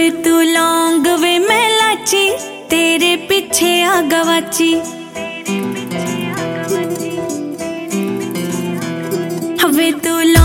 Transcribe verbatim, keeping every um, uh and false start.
तू लौंग वे मैं लाची, तेरे पीछे आ गवाची। हवे तू